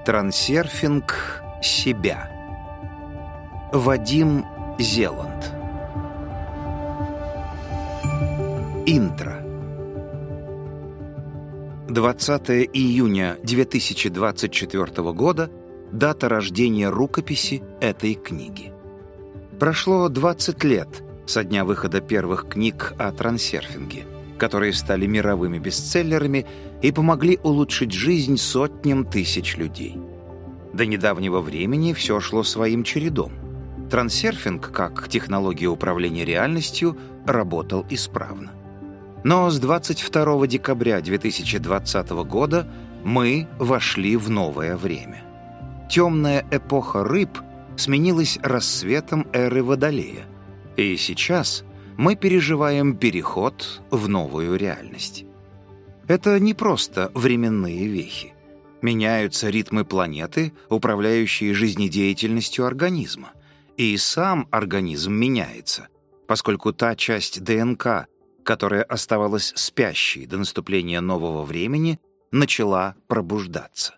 Трансерфинг себя. Вадим Зеланд. Интро. 20 июня 2024 года – дата рождения рукописи этой книги. Прошло 20 лет со дня выхода первых книг о трансерфинге, которые стали мировыми бестселлерами и помогли улучшить жизнь сотням тысяч людей. До недавнего времени все шло своим чередом. Трансерфинг, как технология управления реальностью, работал исправно. Но с 22 декабря 2020 года мы вошли в новое время. Темная эпоха рыб сменилась рассветом эры Водолея, и сейчас мы переживаем переход в новую реальность. Это не просто временные вехи. Меняются ритмы планеты, управляющие жизнедеятельностью организма. И сам организм меняется, поскольку та часть ДНК, которая оставалась спящей до наступления нового времени, начала пробуждаться.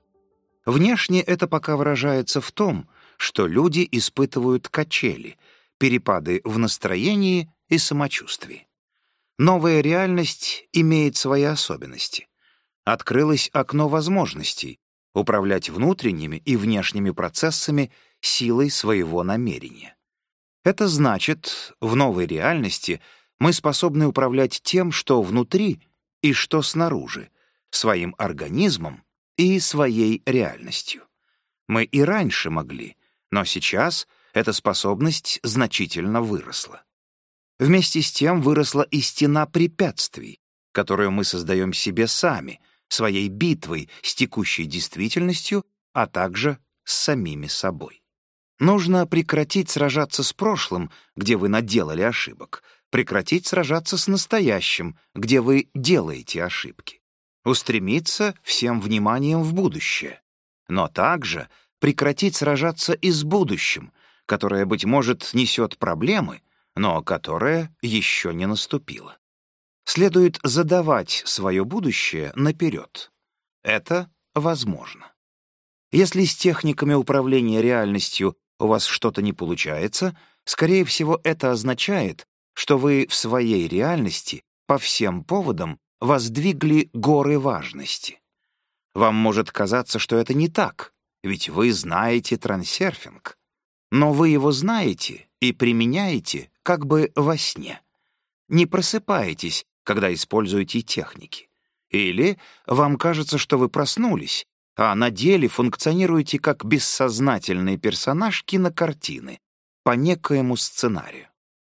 Внешне это пока выражается в том, что люди испытывают качели, перепады в настроении и самочувствии. Новая реальность имеет свои особенности. Открылось окно возможностей управлять внутренними и внешними процессами силой своего намерения. Это значит, в новой реальности мы способны управлять тем, что внутри и что снаружи, своим организмом и своей реальностью. Мы и раньше могли, но сейчас эта способность значительно выросла. Вместе с тем выросла и стена препятствий, которую мы создаем себе сами, своей битвой с текущей действительностью, а также с самими собой. Нужно прекратить сражаться с прошлым, где вы наделали ошибок, прекратить сражаться с настоящим, где вы делаете ошибки, устремиться всем вниманием в будущее, но также прекратить сражаться и с будущим, которое, быть может, несет проблемы, но которое еще не наступило. Следует задавать свое будущее наперед. Это возможно. Если с техниками управления реальностью у вас что-то не получается, скорее всего, это означает, что вы в своей реальности по всем поводам воздвигли горы важности. Вам может казаться, что это не так, ведь вы знаете трансерфинг. Но вы его знаете и применяете как бы во сне. Не просыпаетесь, когда используете техники. Или вам кажется, что вы проснулись, а на деле функционируете как бессознательный персонаж кинокартины по некоему сценарию.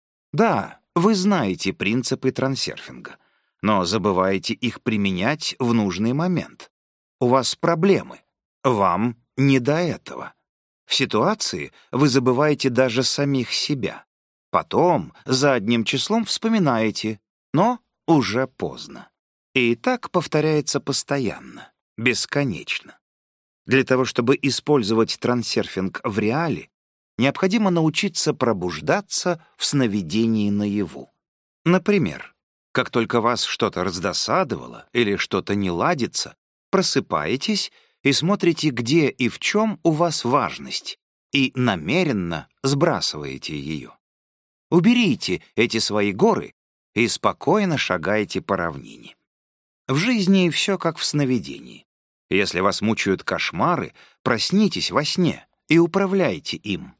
Да, вы знаете принципы трансерфинга, но забываете их применять в нужный момент. У вас проблемы. Вам не до этого. В ситуации вы забываете даже самих себя. Потом задним числом вспоминаете, но уже поздно. И так повторяется постоянно, бесконечно. Для того, чтобы использовать трансерфинг в реале, необходимо научиться пробуждаться в сновидении наяву. Например, как только вас что-то раздосадовало или что-то не ладится, просыпаетесь и смотрите, где и в чем у вас важность, и намеренно сбрасываете ее. Уберите эти свои горы и спокойно шагайте по равнине. В жизни все как в сновидении. Если вас мучают кошмары, проснитесь во сне и управляйте им.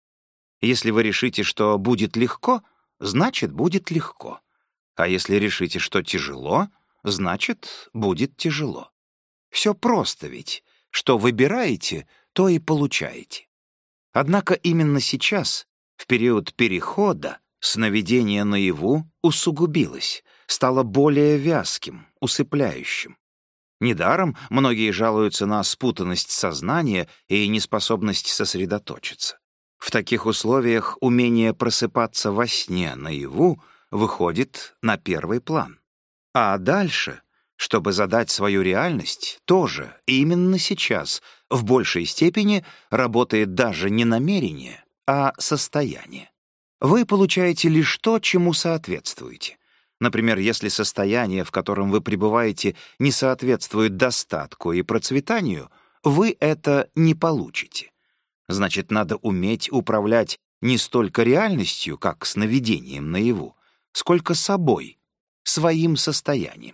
Если вы решите, что будет легко, значит, будет легко. А если решите, что тяжело, значит, будет тяжело. Все просто ведь. Что выбираете, то и получаете. Однако именно сейчас, в период перехода, сновидение наяву усугубилось, стало более вязким, усыпляющим. Недаром многие жалуются на спутанность сознания и неспособность сосредоточиться. В таких условиях умение просыпаться во сне наяву выходит на первый план. А дальше, чтобы задать свою реальность, тоже именно сейчас в большей степени работает даже не намерение, а состояние. Вы получаете лишь то, чему соответствуете. Например, если состояние, в котором вы пребываете, не соответствует достатку и процветанию, вы это не получите. Значит, надо уметь управлять не столько реальностью, как сновидением наяву, сколько собой, своим состоянием.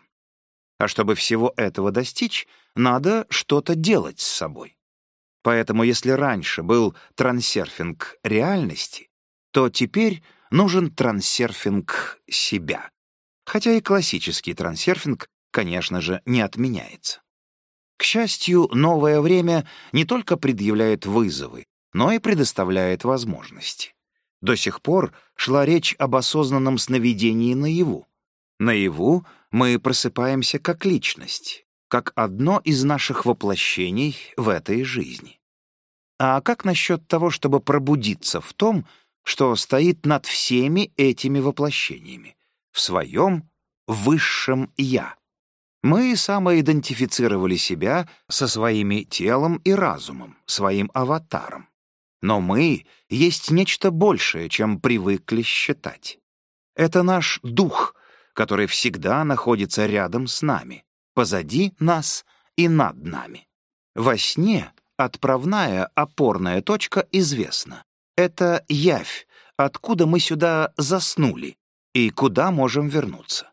А чтобы всего этого достичь, надо что-то делать с собой. Поэтому если раньше был трансерфинг реальности, то теперь нужен трансерфинг себя. Хотя и классический трансерфинг, конечно же, не отменяется. К счастью, новое время не только предъявляет вызовы, но и предоставляет возможности. До сих пор шла речь об осознанном сновидении наяву. Наяву мы просыпаемся как личность, как одно из наших воплощений в этой жизни. А как насчет того, чтобы пробудиться в том, что стоит над всеми этими воплощениями, в своем высшем «я»? Мы самоидентифицировали себя со своими телом и разумом, своим аватаром. Но мы есть нечто большее, чем привыкли считать. Это наш дух, который всегда находится рядом с нами, позади нас и над нами. Во сне отправная опорная точка известна. Это явь, откуда мы сюда заснули и куда можем вернуться.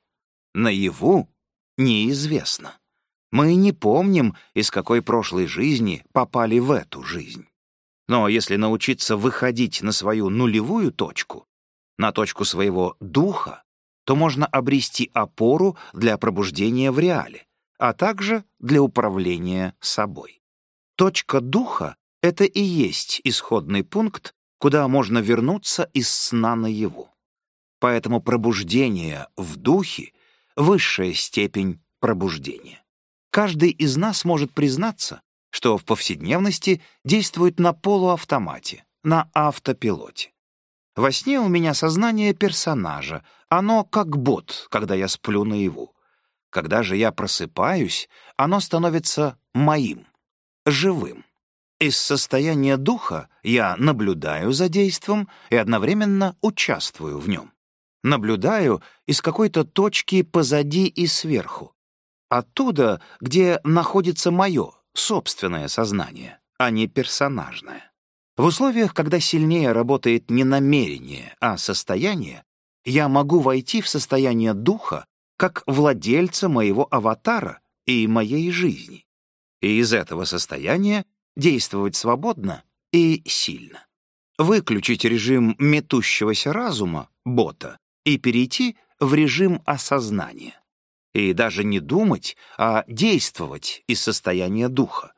Наяву неизвестно. Мы не помним, из какой прошлой жизни попали в эту жизнь. Но если научиться выходить на свою нулевую точку, на точку своего духа, то можно обрести опору для пробуждения в реале, а также для управления собой. Точка духа — это и есть исходный пункт, куда можно вернуться из сна наяву. Поэтому пробуждение в духе — высшая степень пробуждения. Каждый из нас может признаться, что в повседневности действует на полуавтомате, на автопилоте. Во сне у меня сознание персонажа, оно как бот, когда я сплю наяву. Когда же я просыпаюсь, оно становится моим, живым. Из состояния духа я наблюдаю за действом и одновременно участвую в нем. Наблюдаю из какой-то точки позади и сверху. Оттуда, где находится мое собственное сознание, а не персонажное. В условиях, когда сильнее работает не намерение, а состояние, я могу войти в состояние духа как владельца моего аватара и моей жизни. И из этого состояния действовать свободно и сильно. Выключить режим метущегося разума, бота, и перейти в режим осознания. И даже не думать, а действовать из состояния духа.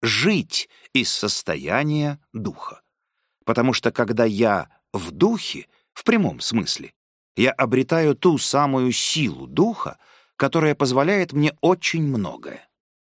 Жить из состояния духа. Потому что когда я в духе, в прямом смысле, я обретаю ту самую силу духа, которая позволяет мне очень многое.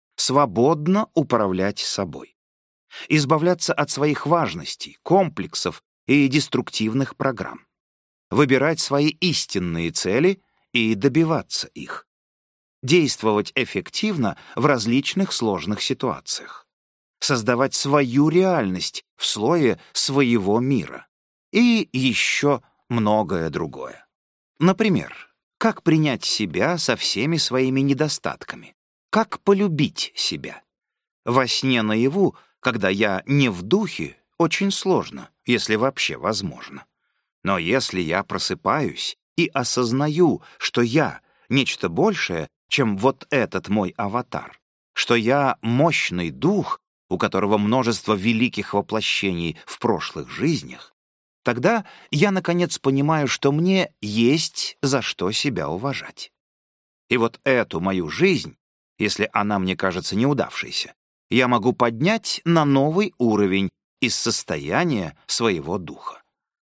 Свободно управлять собой. Избавляться от своих важностей, комплексов и деструктивных программ. Выбирать свои истинные цели и добиваться их. Действовать эффективно в различных сложных ситуациях. Создавать свою реальность в слое своего мира. И еще многое другое. Например, как принять себя со всеми своими недостатками? Как полюбить себя? Во сне наяву, когда я не в духе, очень сложно, если вообще возможно. Но если я просыпаюсь и осознаю, что я — нечто большее, чем вот этот мой аватар, что я — мощный дух, у которого множество великих воплощений в прошлых жизнях, тогда я, наконец, понимаю, что мне есть за что себя уважать. И вот эту мою жизнь, если она мне кажется неудавшейся, я могу поднять на новый уровень из состояния своего духа.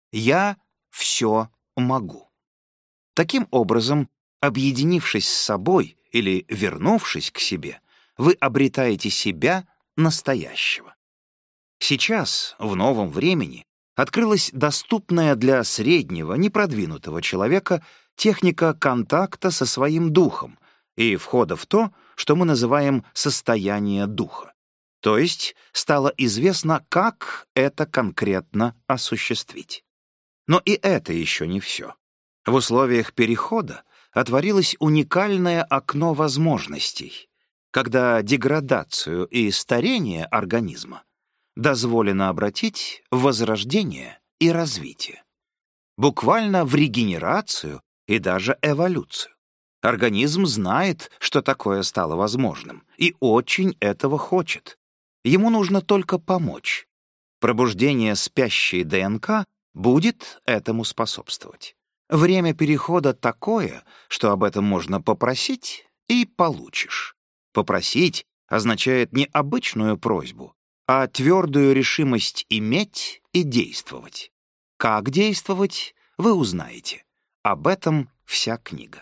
Я все могу. Таким образом, объединившись с собой или вернувшись к себе, вы обретаете себя настоящего. Сейчас, в новом времени, открылась доступная для среднего, непродвинутого человека техника контакта со своим духом и входа в то, что мы называем состояние духа. То есть стало известно, как это конкретно осуществить. Но и это еще не все. В условиях перехода отворилось уникальное окно возможностей. когда деградацию и старение организма дозволено обратить в возрождение и развитие, буквально в регенерацию и даже эволюцию. Организм знает, что такое стало возможным, и очень этого хочет. Ему нужно только помочь. Пробуждение спящей ДНК будет этому способствовать. Время перехода такое, что об этом можно попросить и получишь. Попросить означает не обычную просьбу, а твердую решимость иметь и действовать. Как действовать, вы узнаете. Об этом вся книга.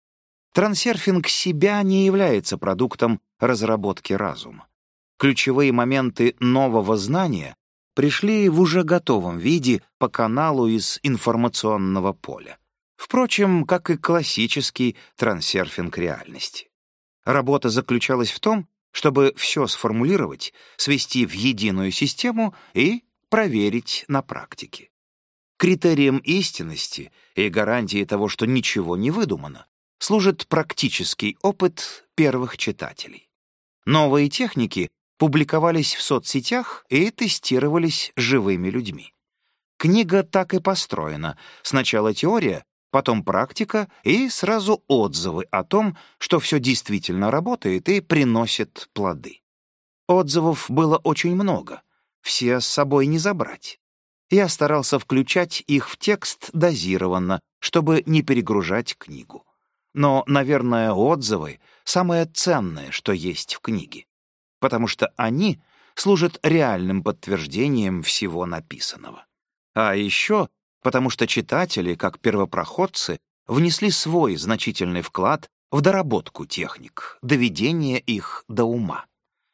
Трансерфинг себя не является продуктом разработки разума. Ключевые моменты нового знания пришли в уже готовом виде по каналу из информационного поля. Впрочем, как и классический трансерфинг реальности. Работа заключалась в том, чтобы все сформулировать, свести в единую систему и проверить на практике. Критерием истинности и гарантией того, что ничего не выдумано, служит практический опыт первых читателей. Новые техники публиковались в соцсетях и тестировались живыми людьми. Книга так и построена. Сначала теория, потом практика и сразу отзывы о том, что все действительно работает и приносит плоды. Отзывов было очень много, все с собой не забрать. Я старался включать их в текст дозированно, чтобы не перегружать книгу. Но, наверное, отзывы — самое ценное, что есть в книге, потому что они служат реальным подтверждением всего написанного. А еще потому что читатели, как первопроходцы, внесли свой значительный вклад в доработку техник, доведение их до ума.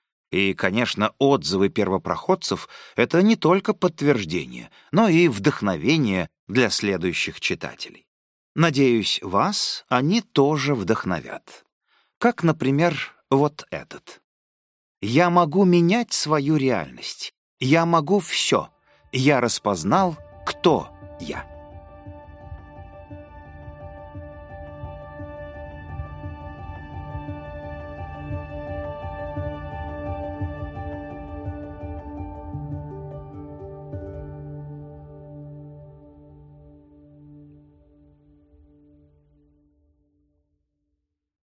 И, конечно, отзывы первопроходцев — это не только подтверждение, но и вдохновение для следующих читателей. Надеюсь, вас они тоже вдохновят. Как, например, вот этот. «Я могу менять свою реальность. Я могу все. Я распознал, кто я».